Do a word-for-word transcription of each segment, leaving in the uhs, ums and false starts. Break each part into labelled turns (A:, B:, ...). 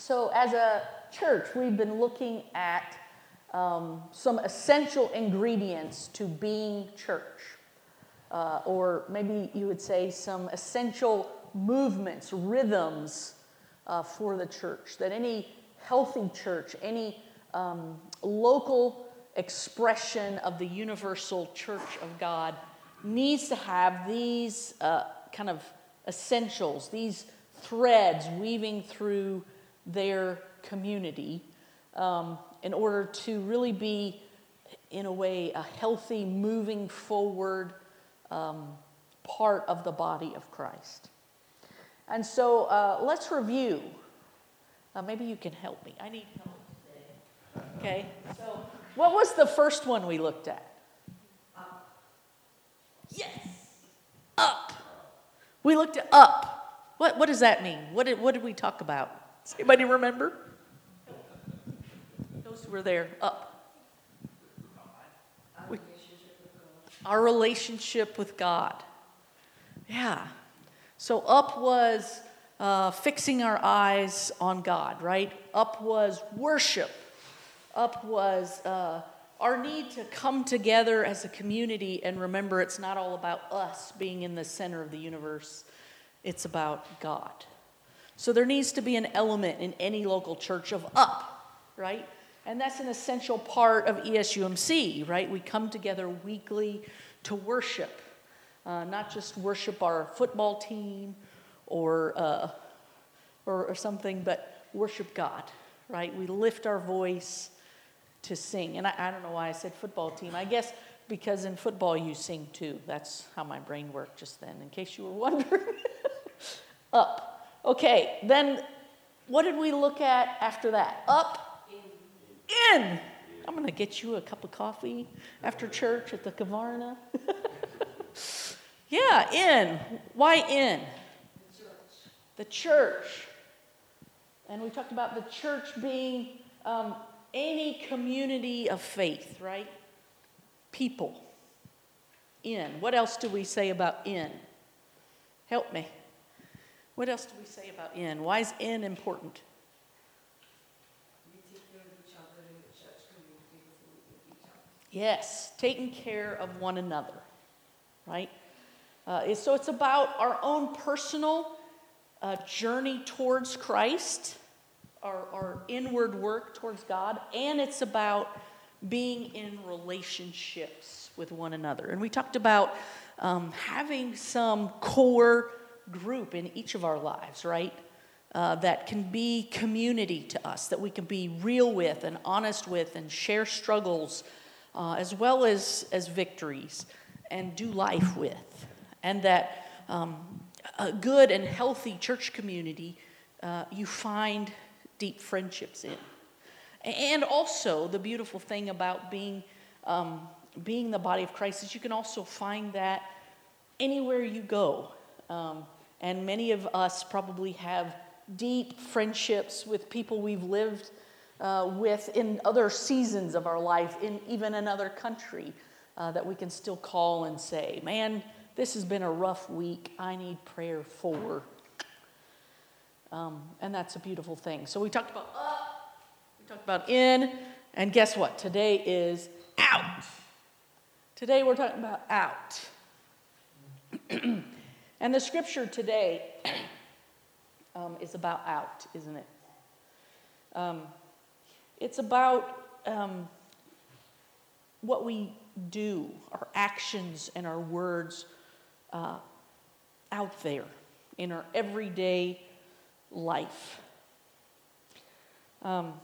A: So as a church, we've been looking at um, some essential ingredients to being church. Uh, or maybe you would say some essential movements, rhythms uh, for the church. That any healthy church, any um, local expression of the universal church of God needs to have these uh, kind of essentials, these threads weaving through their community um, in order to really be, in a way, a healthy, moving forward um, part of the body of Christ. And so uh, let's review. Uh, maybe you can help me. I need help today. Okay, so what was the first one we looked at? Up. Yes, up. We looked at up. What what does that mean? What did what did we talk about? Does anybody remember? Those who were there, up. We, our relationship with God. Yeah. So up was uh, fixing our eyes on God, right? Up was worship. Up was uh, our need to come together as a community and remember it's not all about us being in the center of the universe. It's about God. So there needs to be an element in any local church of up, right? And that's an essential part of E S U M C, right? We come together weekly to worship, uh, not just worship our football team or, uh, or or something, but worship God, right? We lift our voice to sing. And I, I don't know why I said football team. I guess because in football you sing too. That's how my brain worked just then, in case you were wondering. Up. Okay, then what did we look at after that? Up. In. In. I'm going to get you a cup of coffee after church at the Kavarna. Yeah, in. Why in? The church. The church. And we talked about the church being um, any community of faith, right? People. In. What else do we say about in? Help me. What else do we say about in? Why is in important? Yes, taking care of one another, right? Uh, so it's about our own personal uh, journey towards Christ, our, our inward work towards God, and it's about being in relationships with one another. And we talked about um, having some core group in each of our lives, right? Uh, that can be community to us, that we can be real with and honest with and share struggles uh, as well as, as victories and do life with. And that um, a good and healthy church community uh, you find deep friendships in. And also the beautiful thing about being, um, being the body of Christ is you can also find that anywhere you go. Um, And many of us probably have deep friendships with people we've lived uh, with in other seasons of our life, in even another country, uh, that we can still call and say, man, this has been a rough week. I need prayer for. Um, and that's a beautiful thing. So we talked about up, we talked about in, and guess what? Today is out. Today we're talking about out. And the scripture today um, is about out, isn't it? Um, it's about um, what we do, our actions and our words uh, out there in our everyday life. Um,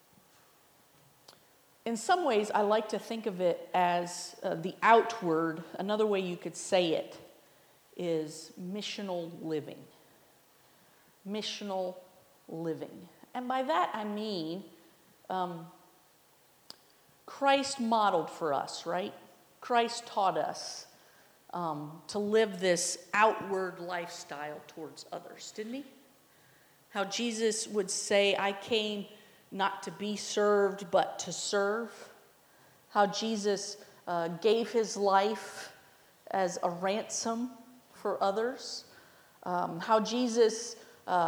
A: in some ways, I like to think of it as uh, the outward. Another way you could say it is missional living. Missional living. And by that I mean um, Christ modeled for us, right? Christ taught us um, to live this outward lifestyle towards others, didn't he? How Jesus would say, I came not to be served, but to serve. How Jesus uh, gave his life as a ransom for others. Um, how Jesus uh,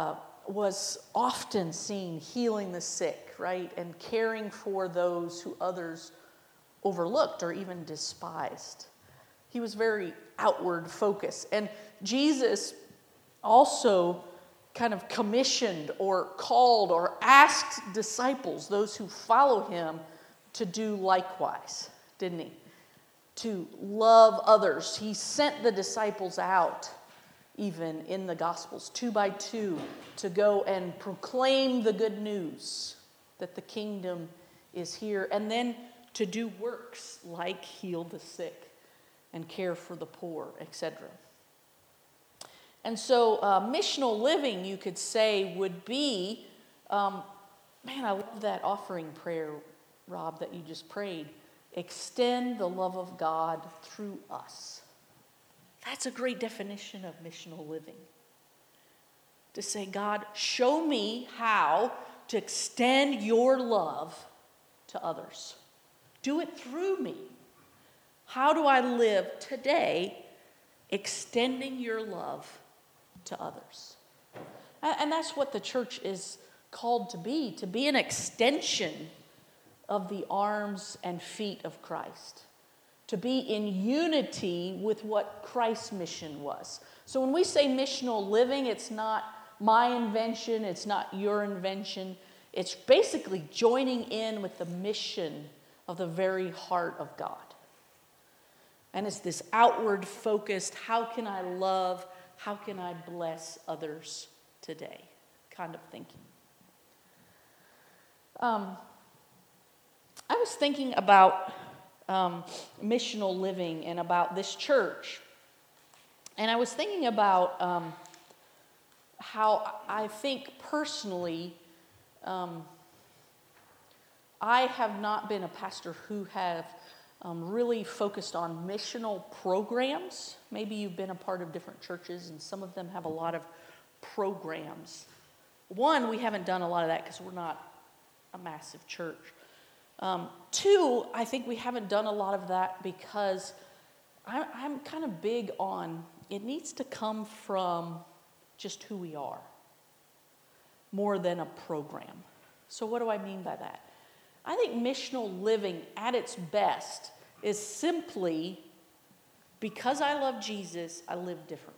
A: was often seen healing the sick, right, and caring for those who others overlooked or even despised. He was very outward focused. And Jesus also kind of commissioned or called or asked disciples, those who follow him, to do likewise, didn't he? To love others. He sent the disciples out, even in the Gospels, two by two, to go and proclaim the good news that the kingdom is here, and then to do works like heal the sick and care for the poor, et cetera. And so uh, missional living, you could say, would be, um, man, I love that offering prayer, Rob, that you just prayed. Extend the love of God through us. That's a great definition of missional living. To say, God, show me how to extend your love to others. Do it through me. How do I live today extending your love to others? And that's what the church is called to be, to be an extension of the arms and feet of Christ, to be in unity with what Christ's mission was. So when we say missional living, it's not my invention, it's not your invention. It's basically joining in with the mission of the very heart of God. And it's this outward focused, how can I love, how can I bless others today kind of thinking. Um, I was thinking about um, missional living and about this church. And I was thinking about um, how I think personally, um, I have not been a pastor who have um, really focused on missional programs. Maybe you've been a part of different churches, and some of them have a lot of programs. One, we haven't done a lot of that because we're not a massive church. Um, two, I think we haven't done a lot of that because I, I'm kind of big on it needs to come from just who we are more than a program. So what do I mean by that? I think missional living at its best is simply because I love Jesus, I live differently.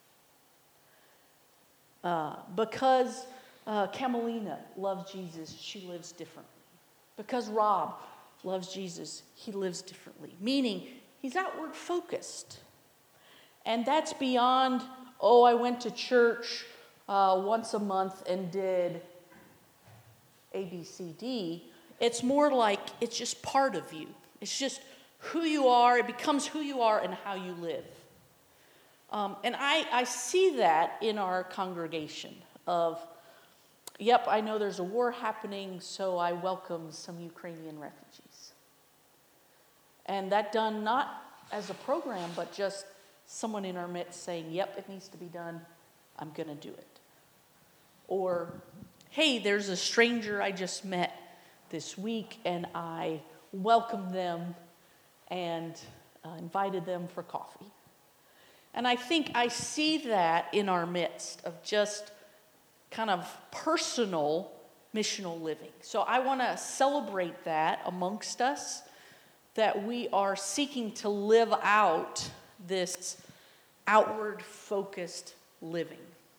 A: Uh, because uh, Camelina loves Jesus, she lives differently. Because Rob loves Jesus, he lives differently. Meaning, he's outward focused. And that's beyond, oh, I went to church uh, once a month and did A, B, C, D. It's more like it's just part of you. It's just who you are. It becomes who you are and how you live. Um, and I, I see that in our congregation of, yep, I know there's a war happening, so I welcome some Ukrainian refugees. And that done not as a program, but just someone in our midst saying, yep, it needs to be done, I'm going to do it. Or, hey, there's a stranger I just met this week, and I welcomed them and uh, invited them for coffee. And I think I see that in our midst of just kind of personal missional living. So I want to celebrate that amongst us, that we are seeking to live out this outward focused living.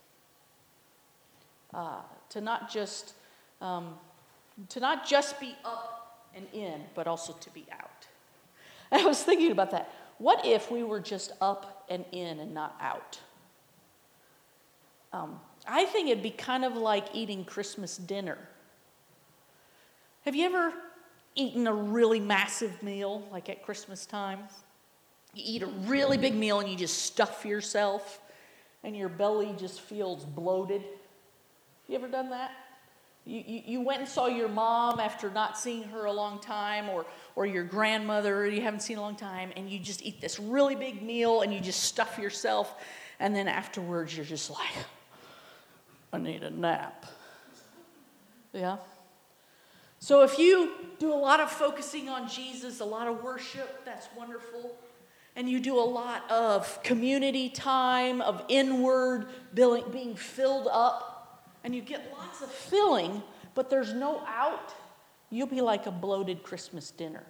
A: Uh, to not just um, to not just be up and in, but also to be out. I was thinking about that. What if we were just up and in and not out? Um, I think it'd be kind of like eating Christmas dinner. Have you ever eaten a really massive meal, like at Christmas time? You eat a really big meal and you just stuff yourself and your belly just feels bloated. You ever done that? You, you, you went and saw your mom after not seeing her a long time, or, or your grandmother you haven't seen a long time, and you just eat this really big meal and you just stuff yourself, and then afterwards you're just like, I need a nap. Yeah? So if you do a lot of focusing on Jesus, a lot of worship, that's wonderful. And you do a lot of community time, of inward being filled up, and you get lots of filling, but there's no out, you'll be like a bloated Christmas dinner.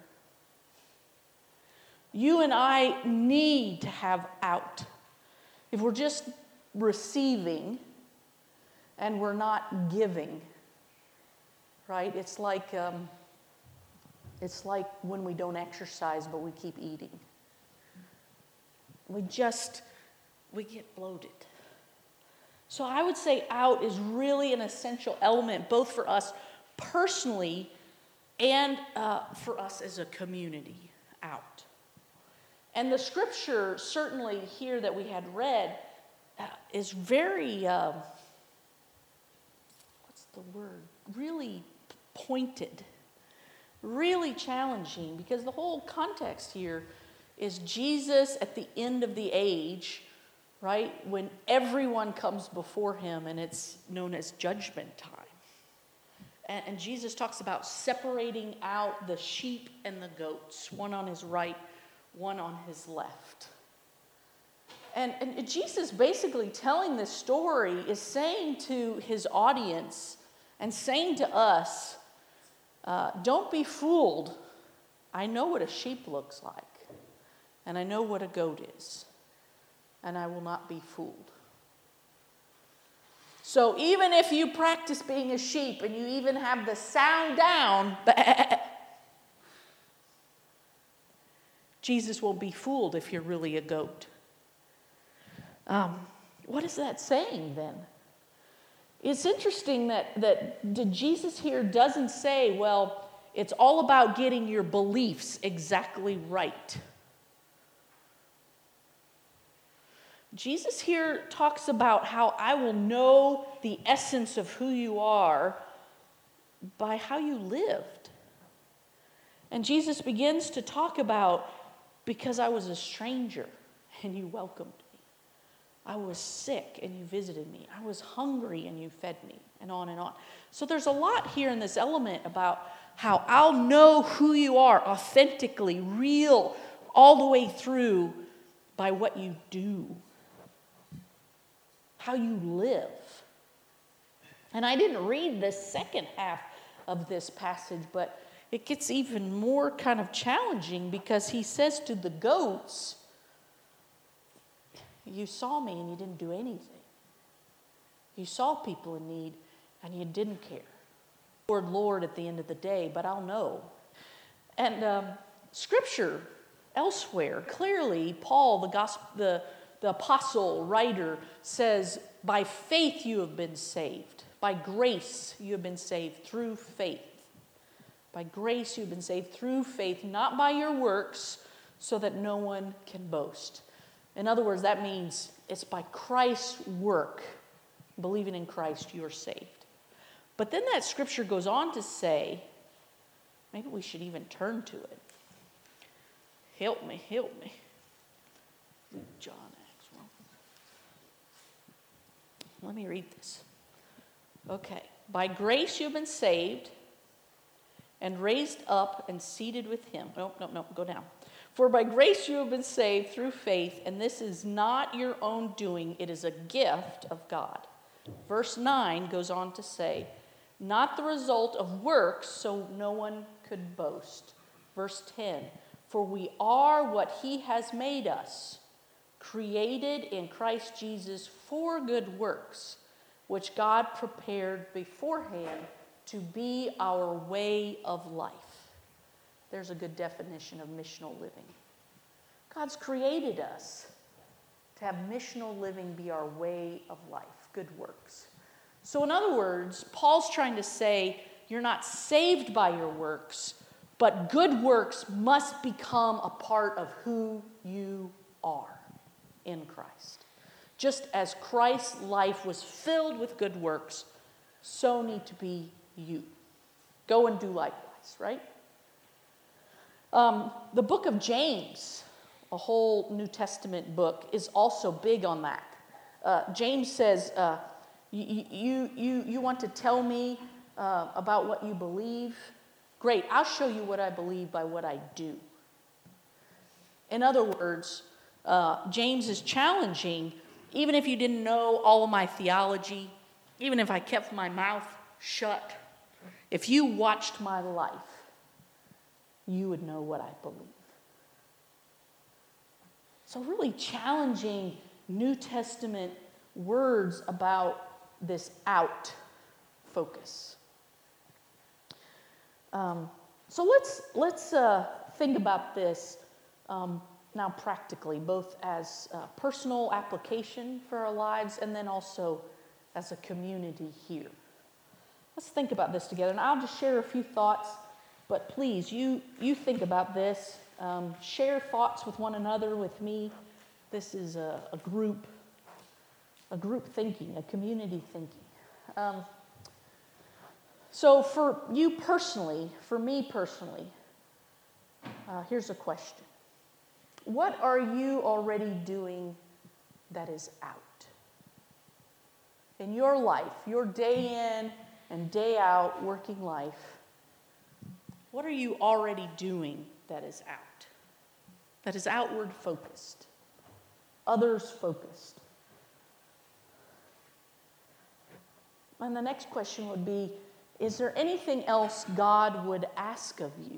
A: You and I need to have out. If we're just receiving and we're not giving, right? It's like um, it's like when we don't exercise but we keep eating. We just we get bloated. So I would say out is really an essential element, both for us personally and uh, for us as a community. Out. And the scripture, certainly here that we had read, uh, is very, uh, what's the word? Really pointed, really challenging, because the whole context here is Jesus at the end of the age, right? When everyone comes before him, and it's known as judgment time. And, and Jesus talks about separating out the sheep and the goats, one on his right, one on his left. And, and Jesus basically telling this story is saying to his audience and saying to us, uh, don't be fooled. I know what a sheep looks like, and I know what a goat is, and I will not be fooled. So even if you practice being a sheep and you even have the sound down, Jesus won't be fooled if you're really a goat. Um, what is that saying then? It's interesting that, that Jesus here doesn't say, well, it's all about getting your beliefs exactly right. Jesus here talks about how I will know the essence of who you are by how you lived. And Jesus begins to talk about, because I was a stranger and you welcomed me. I was sick and you visited me. I was hungry and you fed me, and on and on. So there's a lot here in this element about how I'll know who you are authentically, real, all the way through by what you do, how you live. And I didn't read the second half of this passage, but it gets even more kind of challenging, because he says to the goats, you saw me and you didn't do anything. You saw people in need and you didn't care. Lord, Lord at the end of the day, but I'll know. And um, scripture elsewhere, clearly Paul, the gospel, the, the apostle, writer, says, by faith you have been saved. By grace you have been saved through faith. By grace you've been saved through faith, not by your works, so that no one can boast. In other words, that means it's by Christ's work, believing in Christ, you're saved. But then that scripture goes on to say, maybe we should even turn to it. Help me, help me. John Axwell. Let me read this. Okay. By grace you've been saved and raised up and seated with him. Nope, nope, nope, go down. For by grace you have been saved through faith, and this is not your own doing, it is a gift of God. Verse nine goes on to say, not the result of works, so no one could boast. Verse ten, for we are what he has made us, created in Christ Jesus for good works, which God prepared beforehand to be our way of life. There's a good definition of missional living. God's created us to have missional living be our way of life, good works. So in other words, Paul's trying to say, you're not saved by your works, but good works must become a part of who you are in Christ. Just as Christ's life was filled with good works, so need to be you. Go and do likewise, right? Um, the book of James, a whole New Testament book, is also big on that. Uh, James says, uh, you, you, you, you want to tell me uh, about what you believe? Great, I'll show you what I believe by what I do. In other words, uh, James is challenging, even if you didn't know all of my theology, even if I kept my mouth shut, if you watched my life, you would know what I believe. So really challenging New Testament words about this out focus. Um, so let's let's uh, think about this um, now practically, both as a personal application for our lives and then also as a community here. Let's think about this together, and I'll just share a few thoughts, but please, you, you think about this. Um, share thoughts with one another, with me. This is a, a group, a group thinking, a community thinking. Um, so for you personally, for me personally, uh, here's a question. What are you already doing that is out? In your life, your day in and day out working life, what are you already doing that is out? That is outward focused, others focused. And the next question would be, is there anything else God would ask of you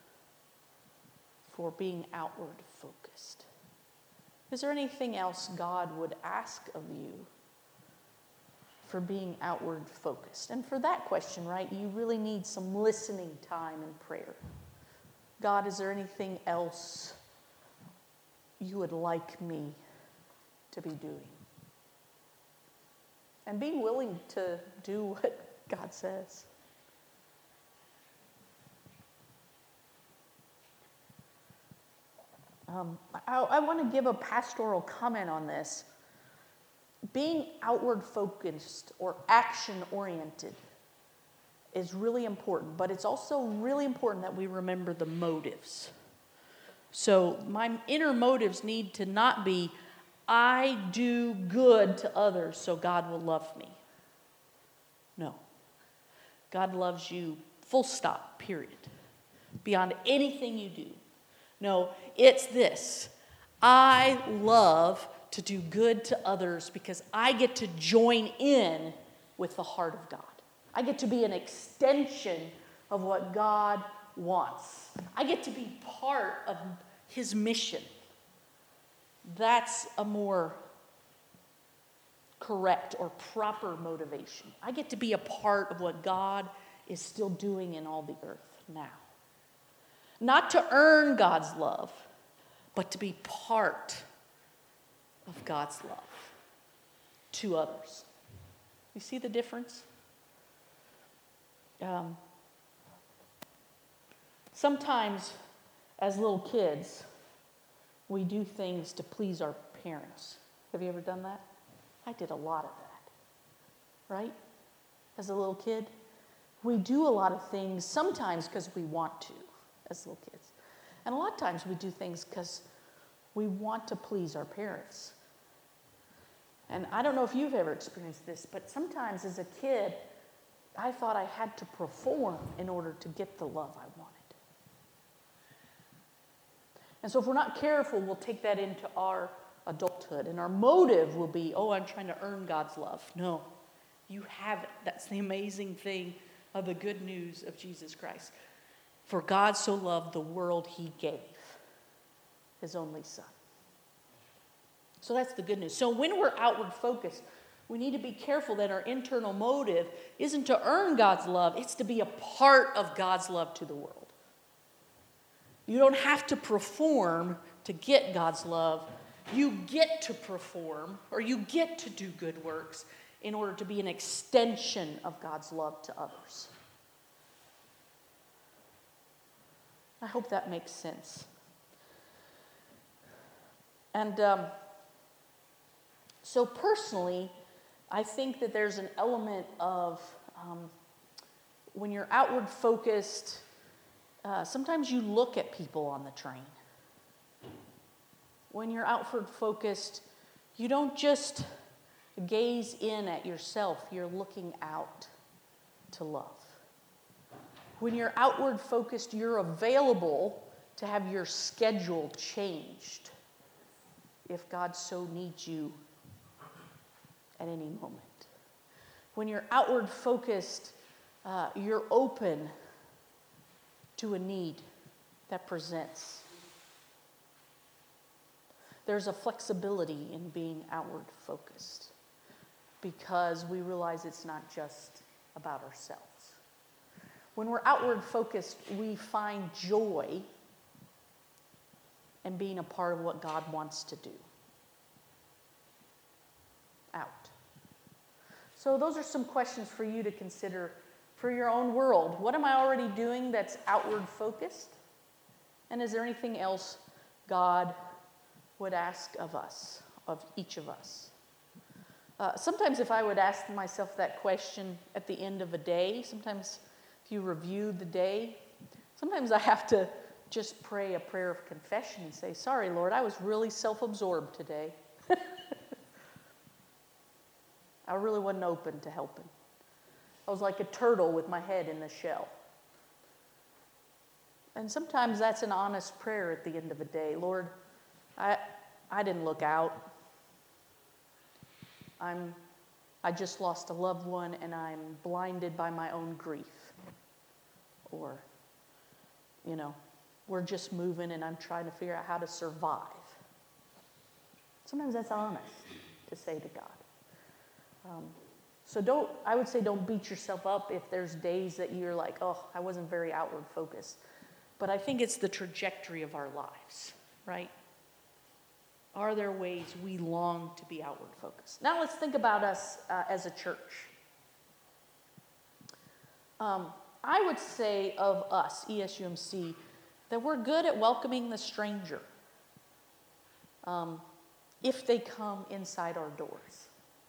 A: for being outward focused? Is there anything else God would ask of you for being outward focused? And for that question, right, you really need some listening time and prayer. God, is there anything else you would like me to be doing? And being willing to do what God says. Um, I, I want to give a pastoral comment on this. Being outward focused or action oriented is really important, but it's also really important that we remember the motives. So my inner motives need to not be, I do good to others so God will love me. No. God loves you, full stop, period. Beyond anything you do. No, it's this. I love to do good to others because I get to join in with the heart of God. I get to be an extension of what God wants. I get to be part of his mission. That's a more correct or proper motivation. I get to be a part of what God is still doing in all the earth now. Not to earn God's love, but to be part of God's love to others. You see the difference? Um, sometimes, as little kids, we do things to please our parents. Have you ever done that? I did a lot of that, right? As a little kid, we do a lot of things sometimes because we want to, as little kids. And a lot of times we do things because we want to please our parents. And I don't know if you've ever experienced this, but sometimes as a kid, I thought I had to perform in order to get the love I wanted. And so if we're not careful, we'll take that into our adulthood. And our motive will be, oh, I'm trying to earn God's love. No, you haven't. That's the amazing thing of the good news of Jesus Christ. For God so loved the world, he gave his only son. So that's the good news. So when we're outward focused, we need to be careful that our internal motive isn't to earn God's love, it's to be a part of God's love to the world. You don't have to perform to get God's love. You get to perform, or you get to do good works in order to be an extension of God's love to others. I hope that makes sense. And um, so personally, I think that there's an element of um, when you're outward focused, uh, sometimes you look at people on the train. When you're outward focused, you don't just gaze in at yourself, you're looking out to love. When you're outward focused, you're available to have your schedule changed if God so needs you at any moment. When you're outward focused, uh, you're open to a need that presents. There's a flexibility in being outward focused because we realize it's not just about ourselves. When we're outward focused, we find joy in being a part of what God wants to do. Out. So those are some questions for you to consider for your own world. What am I already doing that's outward focused? And is there anything else God would ask of us, of each of us? Uh, sometimes if I would ask myself that question at the end of a day, sometimes if you review the day, sometimes I have to just pray a prayer of confession and say, sorry, Lord, I was really self-absorbed today. I really wasn't open to helping. I was like a turtle with my head in the shell. And sometimes that's an honest prayer at the end of a day. Lord, I I didn't look out. I'm I just lost a loved one and I'm blinded by my own grief. Or, you know, we're just moving and I'm trying to figure out how to survive. Sometimes that's honest to say to God. Um, so don't, I would say don't beat yourself up if there's days that you're like, oh, I wasn't very outward focused. But I think it's the trajectory of our lives, right? Are there ways we long to be outward focused? Now let's think about us uh, as a church. Um, I would say of us, E S U M C, that we're good at welcoming the stranger um, if they come inside our doors.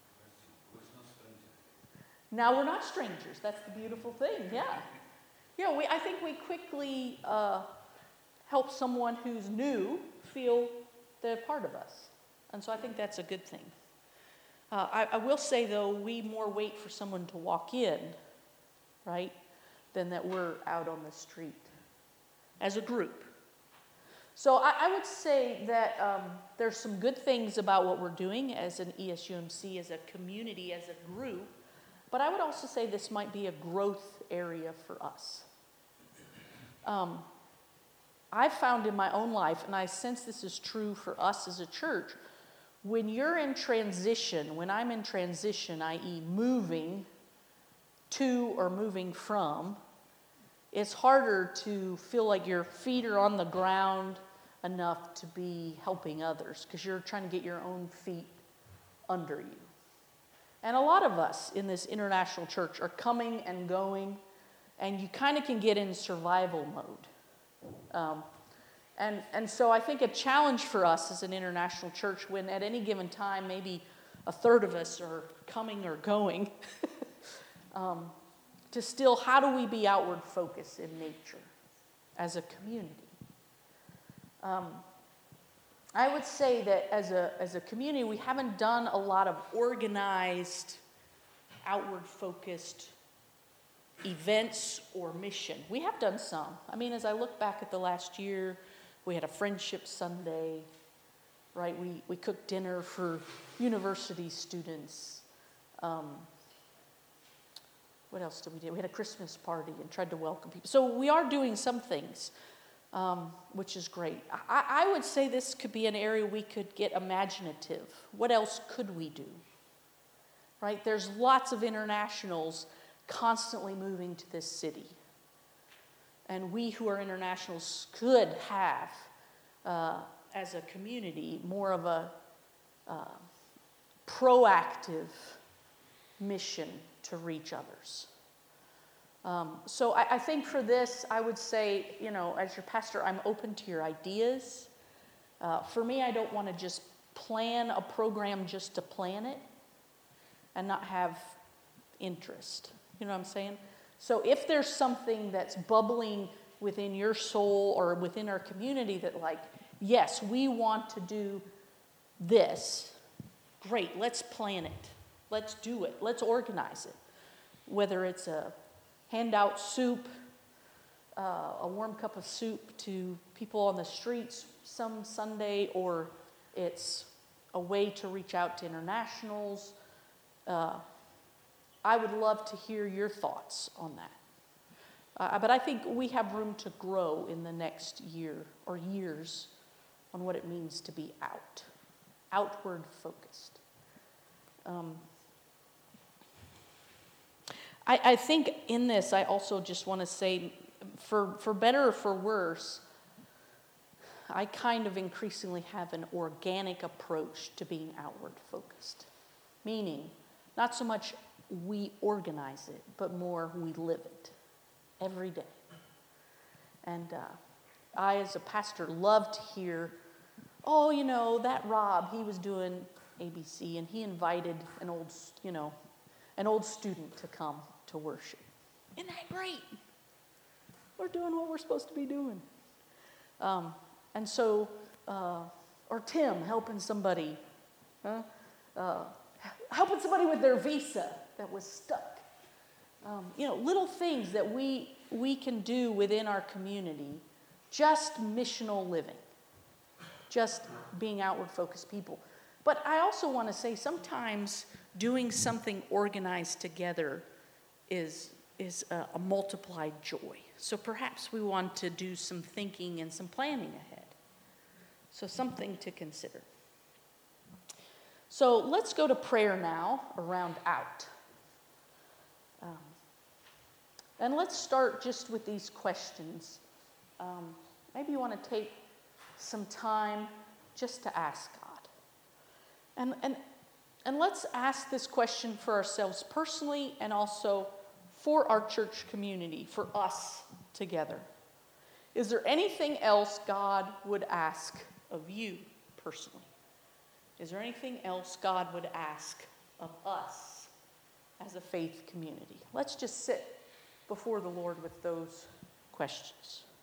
A: Now we're not strangers. That's the beautiful thing. Yeah, yeah. We I think we quickly uh, help someone who's new feel they're part of us, and so I think that's a good thing. Uh, I, I will say though, we more wait for someone to walk in, right, than that we're out on the street as a group. So I, I would say that um, there's some good things about what we're doing as an E S U M C, as a community, as a group. But I would also say this might be a growth area for us. Um, I've found in my own life, and I sense this is true for us as a church, when you're in transition, when I'm in transition, that is moving to or moving from, it's harder to feel like your feet are on the ground enough to be helping others because you're trying to get your own feet under you. And a lot of us in this international church are coming and going, and you kind of can get in survival mode. Um, and, and so I think a challenge for us as an international church when at any given time maybe a third of us are coming or going, um, to still, how do we be outward focused in nature as a community? Um, I would say that as a as a community, we haven't done a lot of organized, outward-focused events or mission. We have done some. I mean, as I look back at the last year, we had a Friendship Sunday, right? We we cooked dinner for university students. Um, what else did we do? We had a Christmas party and tried to welcome people. So we are doing some things. Um, which is great. I, I would say this could be an area we could get imaginative. What else could we do? Right? There's lots of internationals constantly moving to this city. And we who are internationals could have, uh, as a community, more of a uh, proactive mission to reach others. Um, so I, I think for this, I would say, you know, as your pastor, I'm open to your ideas. Uh, for me, I don't want to just plan a program just to plan it and not have interest. You know what I'm saying? So if there's something that's bubbling within your soul or within our community that like, yes, we want to do this, great, let's plan it. Let's do it. Let's organize it. Whether it's a hand out soup, uh, a warm cup of soup to people on the streets some Sunday, or it's a way to reach out to internationals. Uh, I would love to hear your thoughts on that. Uh, but I think we have room to grow in the next year or years on what it means to be out, outward focused. Um, I, I think in this, I also just want to say, for, for better or for worse, I kind of increasingly have an organic approach to being outward focused. Meaning, not so much we organize it, but more we live it every day. And uh, I, as a pastor, love to hear, oh, you know, that Rob, he was doing A B C, and he invited an old, you know, an old student to come to worship. Isn't that great? We're doing what we're supposed to be doing. Um, and so, uh, or Tim helping somebody, huh? uh, helping somebody with their visa that was stuck. Um, you know, little things that we we can do within our community, just missional living, just being outward focused people. But I also want to say sometimes doing something organized together is is a, a multiplied joy. So perhaps we want to do some thinking and some planning ahead. So something to consider. So let's go to prayer now around out. Um, and let's start just with these questions. Um, maybe you want to take some time just to ask God. And, and, and let's ask this question for ourselves personally and also for our church community, for us together. Is there anything else God would ask of you personally? Is there anything else God would ask of us as a faith community? Let's just sit before the Lord with those questions.